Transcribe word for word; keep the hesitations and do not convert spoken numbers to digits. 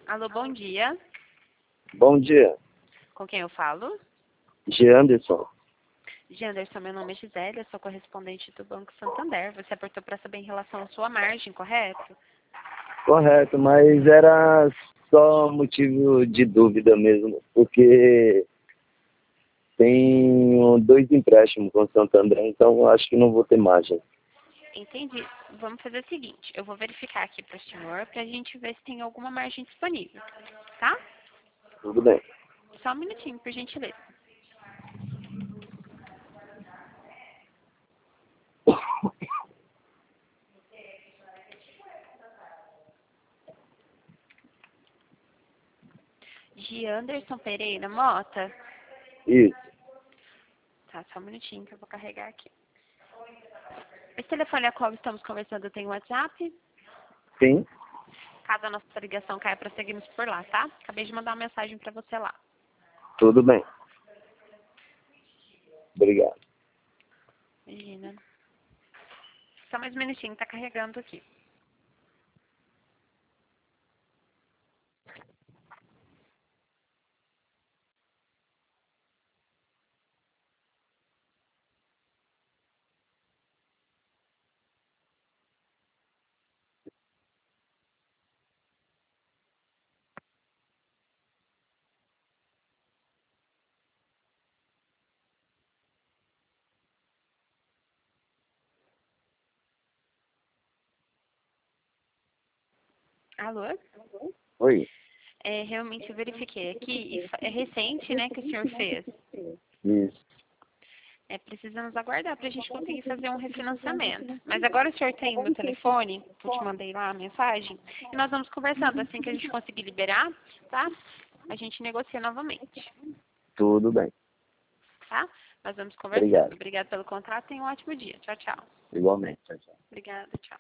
Alô, bom dia. Bom dia, Com quem eu falo? Geanderson. Janderson, meu nome é Gisele, eu sou correspondente do Banco Santander. Você apertou para saber em relação à sua margem, correto? Correto, mas era só motivo de dúvida mesmo, porque tenho dois empréstimos com o Santander, então acho que não vou ter margem. Entendi. Vamos fazer o seguinte, eu vou verificar aqui para o senhor para a gente ver se tem alguma margem disponível, tá? Tudo bem. Só um minutinho, por gentileza. Gianderson Pereira Mota? Isso, Tá, só um minutinho que eu vou carregar aqui. Esse telefone a qual estamos conversando tem WhatsApp? sim, Caso a nossa ligação caia, prosseguimos por lá, tá? Acabei de mandar uma mensagem para você lá. tudo bem. Obrigado. Imagina. Só mais um minutinho, tá carregando aqui. Alô? Oi, É, realmente eu verifiquei aqui, e fa- é recente, né, que o senhor fez. isso, É, precisamos aguardar para a gente conseguir fazer um refinanciamento. Mas agora o senhor tem o meu telefone, eu te mandei lá a mensagem, e nós vamos conversando. Assim que a gente conseguir liberar, tá? A gente negocia novamente, tudo bem. tá? Nós vamos conversando. Obrigado. Obrigada pelo contato e um ótimo dia. Tchau, tchau. Igualmente. Tchau, tchau. Obrigada, tchau.